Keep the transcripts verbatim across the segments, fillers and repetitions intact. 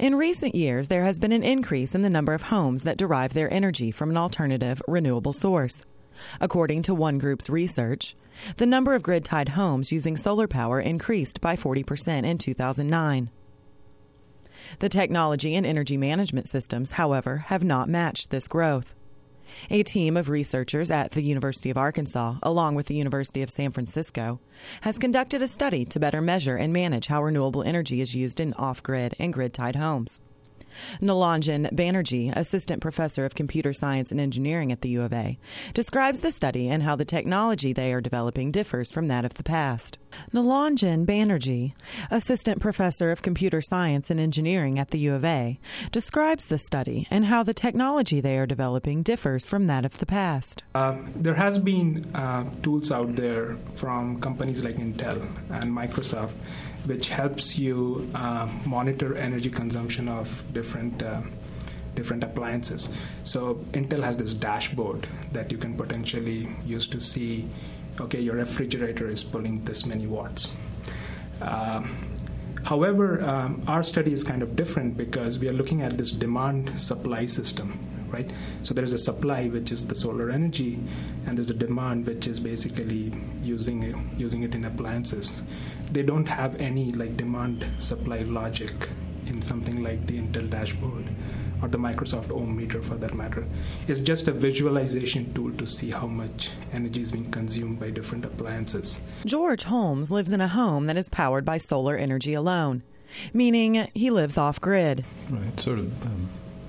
In recent years, there has been an increase in the number of homes that derive their energy from an alternative renewable source. According to One Group's research, the number of grid-tied homes using solar power increased by forty percent in two thousand nine. The technology and energy management systems, however, have not matched this growth. A team of researchers at the University of Arkansas, along with the University of San Francisco, has conducted a study to better measure and manage how renewable energy is used in off-grid and grid-tied homes. Nilanjan Banerjee, assistant professor of computer science and engineering at the U of A, describes the study and how the technology they are developing differs from that of the past. Nilanjan Banerjee, assistant professor of computer science and engineering at the U of A, describes the study and how the technology they are developing differs from that of the past. Uh, there has been uh, tools out there from companies like Intel and Microsoft which helps you uh, monitor energy consumption of different uh, different appliances. So Intel has this dashboard that you can potentially use to see, okay, your refrigerator is pulling this many watts. Uh, however, um, our study is kind of different because we are looking at this demand-supply system, right? So there's a supply, which is the solar energy, and there's a demand, which is basically using it, using it in appliances. They don't have any like demand supply logic in something like the Intel dashboard or the Microsoft ohm meter for that matter. It's just a visualization tool to see how much energy is being consumed by different appliances. George Holmes lives in a home that is powered by solar energy alone, meaning he lives off-grid. Right, sort of um,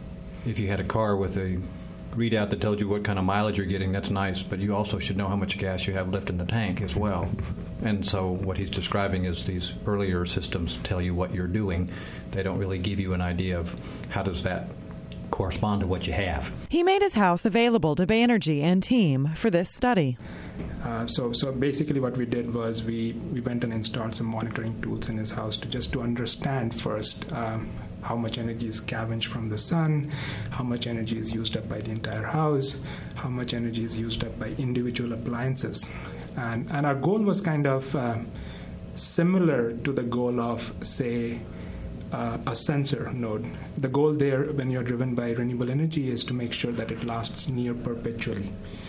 if you had a car with a readout that tells you what kind of mileage you're getting, that's nice, but you also should know how much gas you have left in the tank as well. And so what he's describing is these earlier systems tell you what you're doing. They don't really give you an idea of how does that correspond to what you have. He made his house available to Banerjee and team for this study. Uh, so, so basically what we did was we, we went and installed some monitoring tools in his house to just to understand first um, how much energy is scavenged from the sun, how much energy is used up by the entire house, how much energy is used up by individual appliances. And, and our goal was kind of uh, similar to the goal of, say, uh, a sensor node. The goal there when you're driven by renewable energy is to make sure that it lasts near perpetually.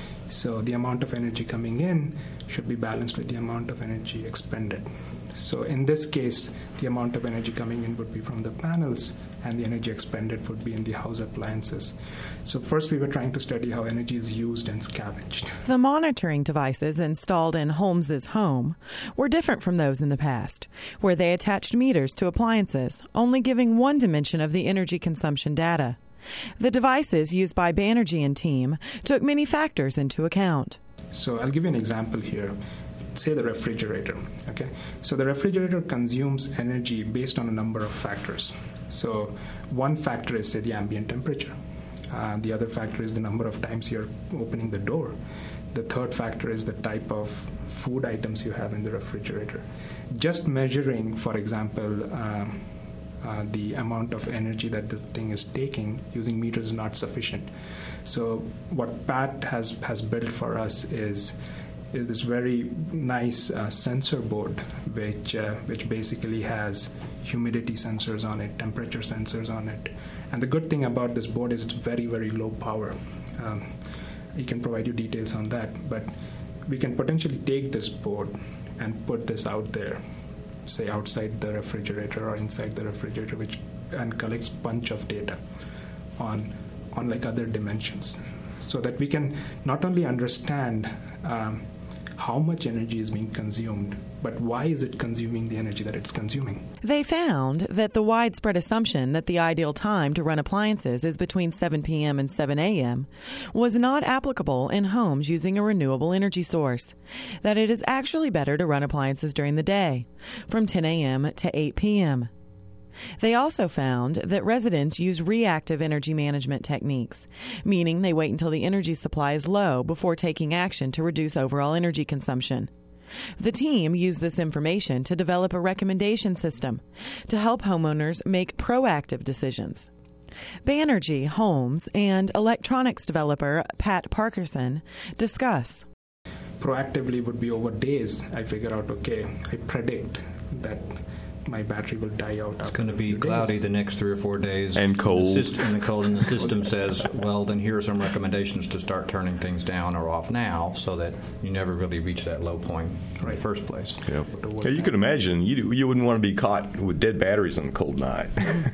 So the amount of energy coming in should be balanced with the amount of energy expended. So in this case, the amount of energy coming in would be from the panels, and the energy expended would be in the house appliances. So first we were trying to study how energy is used and scavenged. The monitoring devices installed in Holmes's home were different from those in the past, where they attached meters to appliances, only giving one dimension of the energy consumption data. The devices used by Banerjee and team took many factors into account. So I'll give you an example here. Say the refrigerator, okay? So the refrigerator consumes energy based on a number of factors. So one factor is, say, the ambient temperature. Uh, the other factor is the number of times you're opening the door. The third factor is the type of food items you have in the refrigerator. Just measuring, for example, um, uh, the amount of energy that this thing is taking using meters is not sufficient. So what Pat has, has built for us is is this very nice uh, sensor board, which uh, which basically has humidity sensors on it, temperature sensors on it. And the good thing about this board is it's very, very low power. Um, he can provide you details on that, but we can potentially take this board and put this out there, say outside the refrigerator or inside the refrigerator, which and collects bunch of data on on like other dimensions, so that we can not only understand um, how much energy is being consumed, but why is it consuming the energy that it's consuming. They found that the widespread assumption that the ideal time to run appliances is between seven p.m. and seven a.m. was not applicable in homes using a renewable energy source, that it is actually better to run appliances during the day, from ten a.m. to eight p.m. They also found that residents use reactive energy management techniques, meaning they wait until the energy supply is low before taking action to reduce overall energy consumption. The team used this information to develop a recommendation system to help homeowners make proactive decisions. Banerjee, Holmes, and electronics developer Pat Parkerson discuss. Proactively would be over days. I figure out, okay, I predict that my battery will die out. It's going to be cloudy the next three or four days. And cold. And the, system, and the cold. And the system says, well, then here are some recommendations to start turning things down or off now so that you never really reach that low point in Right. the first place. Yeah. Yeah, you can imagine you you wouldn't want to be caught with dead batteries on a cold night.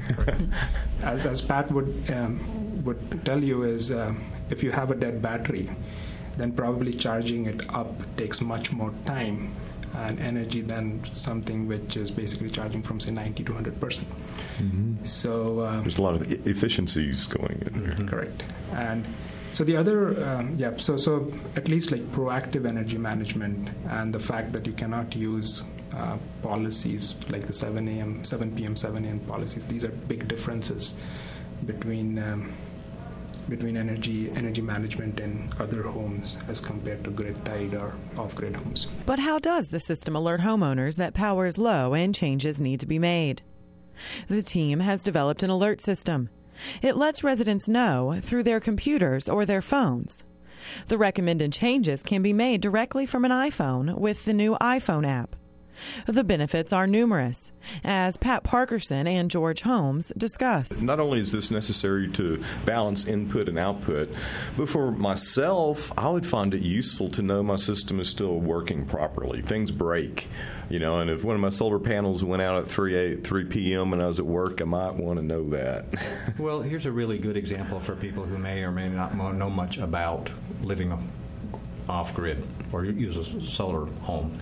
As, as Pat would, um, would tell you is um, if you have a dead battery, then probably charging it up takes much more time and energy than something which is basically charging from, say, ninety to one hundred percent. Mm-hmm. So um, There's a lot of e- efficiencies going in there. Mm-hmm. Correct. And so the other, um, yeah, so, so at least like proactive energy management and the fact that you cannot use uh, policies like the seven a.m., seven p.m., seven a.m. policies, these are big differences between um, between energy energy management in other homes as compared to grid-tied or off-grid homes. But how does the system alert homeowners that power is low and changes need to be made? The team has developed an alert system. It lets residents know through their computers or their phones. The recommended changes can be made directly from an iPhone with the new iPhone app. The benefits are numerous, as Pat Parkerson and George Holmes discuss. Not only is this necessary to balance input and output, but for myself, I would find it useful to know my system is still working properly. Things break, you know, and if one of my solar panels went out at three p.m. and I was at work, I might want to know that. Well, here's a really good example for people who may or may not know much about living off-grid or use a solar home.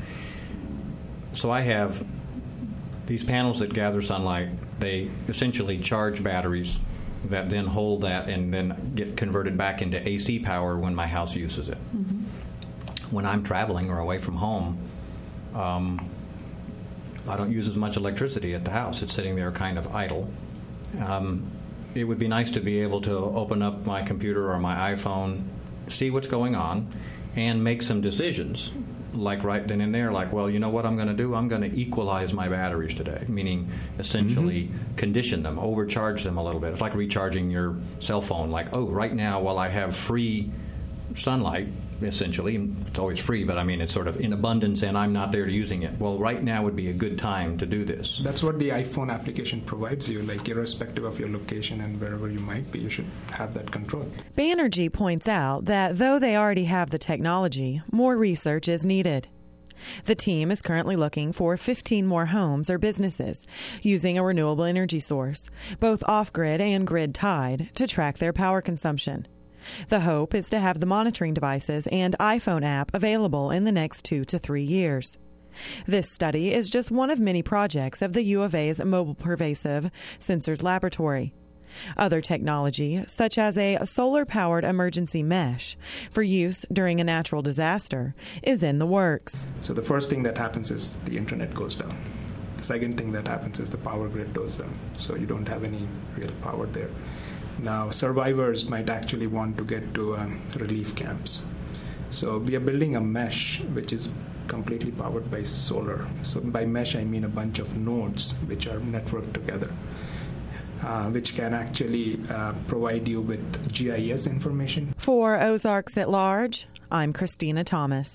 So I have these panels that gather sunlight. They essentially charge batteries that then hold that and then get converted back into A C power when my house uses it. Mm-hmm. When I'm traveling or away from home, um, I don't use as much electricity at the house. It's sitting there kind of idle. Um, it would be nice to be able to open up my computer or my iPhone, see what's going on, and make some decisions. Like right then and there, like, well, you know what I'm going to do? I'm going to equalize my batteries today, meaning essentially mm-hmm. condition them, overcharge them a little bit. It's like recharging your cell phone. Like, oh, right now, while I have free sunlight, essentially, it's always free, but I mean, it's sort of in abundance and I'm not there to using it. Well, right now would be a good time to do this. That's what the iPhone application provides you, like irrespective of your location and wherever you might be, you should have that control. Banerjee points out that though they already have the technology, more research is needed. The team is currently looking for fifteen more homes or businesses using a renewable energy source, both off-grid and grid-tied, to track their power consumption. The hope is to have the monitoring devices and iPhone app available in the next two to three years. This study is just one of many projects of the U of A's Mobile Pervasive Sensors Laboratory. Other technology, such as a solar-powered emergency mesh for use during a natural disaster, is in the works. So the first thing that happens is the internet goes down. The second thing that happens is the power grid goes down, so you don't have any real power there. Now, survivors might actually want to get to um, relief camps. So we are building a mesh which is completely powered by solar. So by mesh, I mean a bunch of nodes which are networked together, uh, which can actually uh, provide you with G I S information. For Ozarks at Large, I'm Christina Thomas.